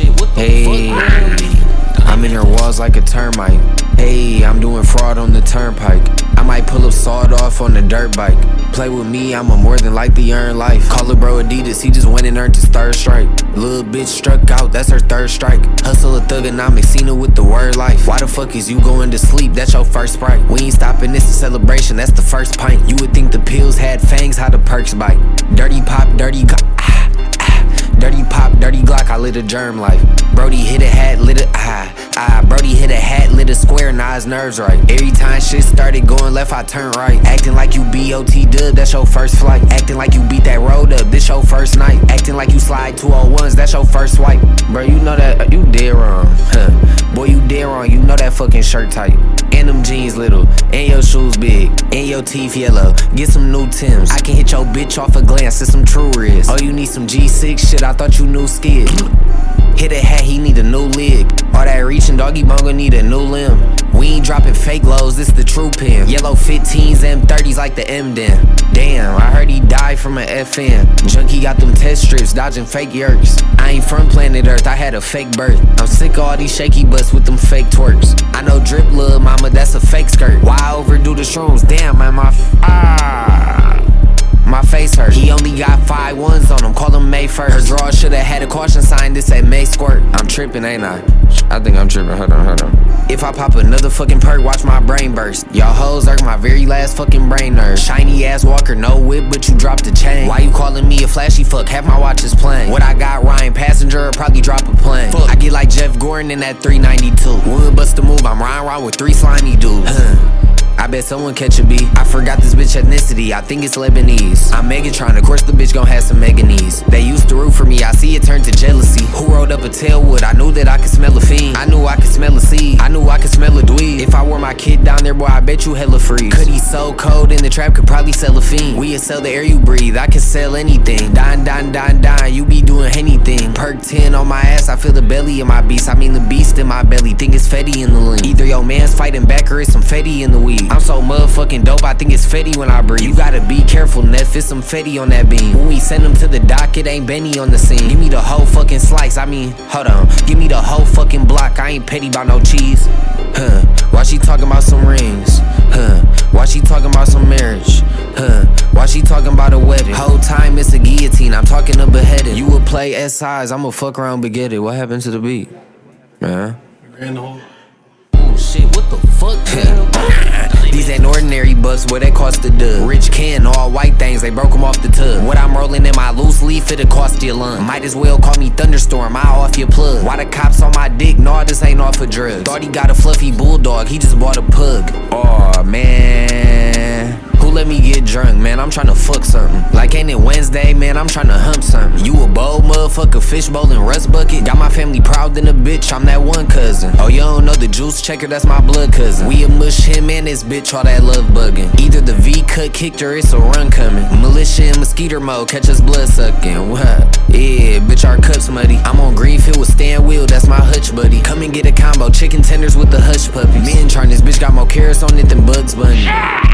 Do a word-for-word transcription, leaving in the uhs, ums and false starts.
shit, what the hey, fuck? I'm in her walls like a termite. Hey, I'm doing fraud on the turnpike. I might pull up sawed off on the dirt bike. Play with me, I'ma more than likely earn life. Call a bro Adidas, he just went and earned his third strike. Little bitch struck out, that's her third strike. Hustle a thugonomics, seen her with the word life. Why the fuck is you going to sleep? That's your first sprite. We ain't stopping, this a celebration, that's the first pint. You would think the pills had fangs, how the perks bite. Dirty pop, dirty go- ah, ah. Dirty pop, dirty Glock, I lit a germ life. Brody hit a hat, lit a ah, ah. Brody hit a hat, lit a square, now his nerves right. Every time shit started going left, I turn right. Acting like you B O T dub, that's your first flight. Acting like you beat that road up, this your first night. Acting like you slide two oh ones, that's your first swipe. Bro, you know that, you dead wrong, huh? Boy, you dead wrong, you know that fucking shirt tight. And them jeans little, and your shoes big, and your teeth yellow. Get some new Timbs, I can hit your bitch off a glance, it's some true wrist. Oh, you need some G six shit, I thought you knew skid. Hit a hat, he need a new leg. All that reaching, doggy bongo need a new limb. We ain't dropping fake lows, this the true pin. Yellow fifteens, M thirties like the M D N. Damn, I heard he died from an F N. Junkie got them test strips, dodging fake yerks. I ain't from planet Earth, I had a fake birth. I'm sick of all these shaky butts with them fake twerks. I know drip, lil' mama, that's a fake skirt. Why I overdo the shrooms? Damn, man, my f- ah. My face hurt. He only got five ones on him, call him May first. Her draw should've had a caution sign, this say May squirt. I'm tripping, ain't I? I think I'm tripping, hold on, hold on. If I pop another fucking perk, watch my brain burst. Y'all hoes irk my very last fucking brain nerve. Shiny ass walker, no whip, but you dropped the chain. Why you calling me a flashy fuck? Half my watch is playing. What I got, Ryan passenger, or probably drop a plane. Fuck. I get like Jeff Gordon in that three ninety-two. Would bust a move, I'm Ryan Ryan with three slimy dudes. Huh. I bet someone catch a beat. I forgot this bitch ethnicity, I think it's Lebanese. I'm Megatron, of course the bitch gon' have some Meganese. They used to root for me, I see it turn to jealousy. Who rolled up a tailwood? I knew that I could smell a fiend. I knew I could smell a seed, I knew I could smell a dweeb. If I wore my kid down there, boy, I bet you hella freeze. Could he so cold in the trap, could probably sell a fiend. We'd sell the air you breathe, I could sell anything. Dine, dine, dine, dine, you be doing anything. Perk ten on my ass, I feel the belly in my beast. I mean the beast in my belly, think it's Fetty in the lean. Either your man's fighting back or it's some Fetty in the weed. I'm so motherfucking dope, I think it's Fetty when I breathe. You gotta be careful, Neff, it's some Fetty on that beam. When we send them to the dock, it ain't Benny on the scene. Give me the whole fucking slice, I mean, hold on. Give me the whole fucking block, I ain't petty about no cheese. Huh, why she talking about some rings? Huh, why she talking about some marriage? Huh, why she talking about a wedding? Whole time it's a guillotine, I'm talking a beheading. You would play S Is, I'ma fuck around but get it. What happened to the beat? Man. Oh shit, what the fuck, man? These ain't ordinary bucks, what they cost a dub. Rich Ken, all white things, they broke them off the tub. What I'm rolling in my loose leaf, it'll cost you a lung. Might as well call me Thunderstorm, I off your plug. Why the cops on my dick? Nah, this ain't off of drugs. Thought he got a fluffy bulldog, he just bought a pug. Aw, man. Who let me get drunk, man? I'm tryna fuck something. Like ain't it Wednesday, man? I'm tryna hump something. You a bold motherfucker, fishbowl and rust bucket. Got my family proud than a bitch, I'm that one cousin. Oh, you don't know the juice checker, that's my blood cousin. We a mush him and this bitch, all that love bugging. Either the V cut kicked or it's a run coming. Militia in mosquito mode, catch us blood sucking. What? Yeah, bitch, our cups muddy. I'm on Greenfield with Stan Wheel, that's my hutch buddy. Come and get a combo, chicken tenders with the hush puppies. Me and Charn, this bitch got more carrots on it than Bugs Bunny.